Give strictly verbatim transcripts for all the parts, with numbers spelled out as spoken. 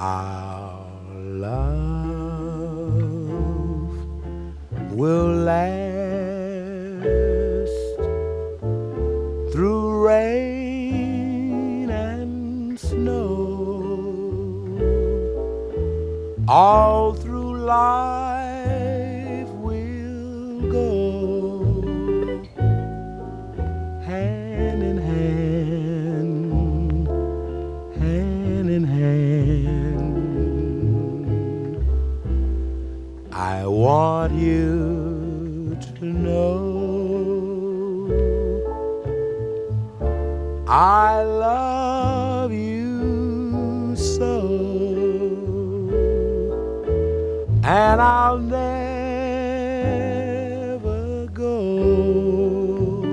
Our love will last through rain and snow, all through life we'll go hand in hand, hand in hand. I want you to know I love you so, and I'll never go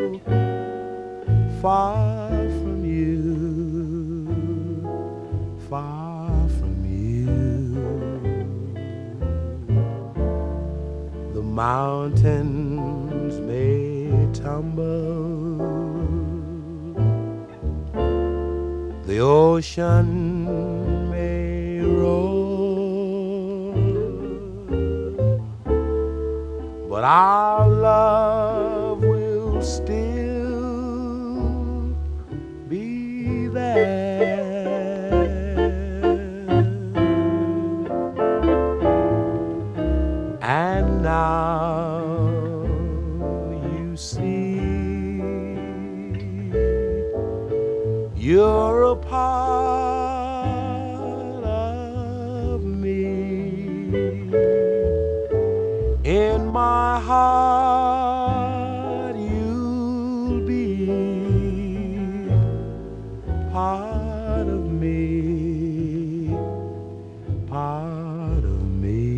far from you, far from you. The mountains may tumble, the ocean may roar, but our love will still be there. And now you see you're a part of me. In my heart you'll be part of me, part of me.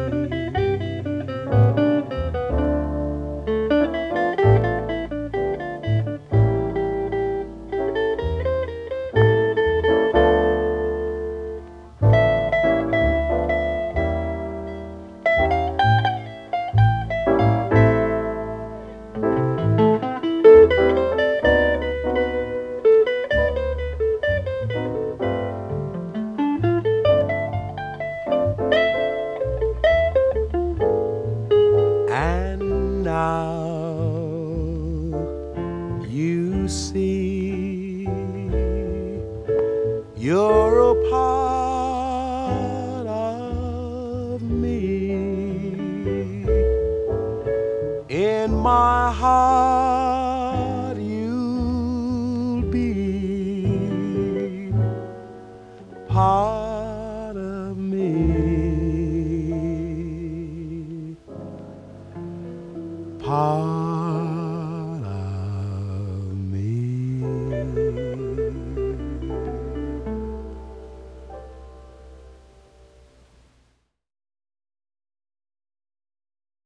And now you see you're a part of me. In my heart you'll be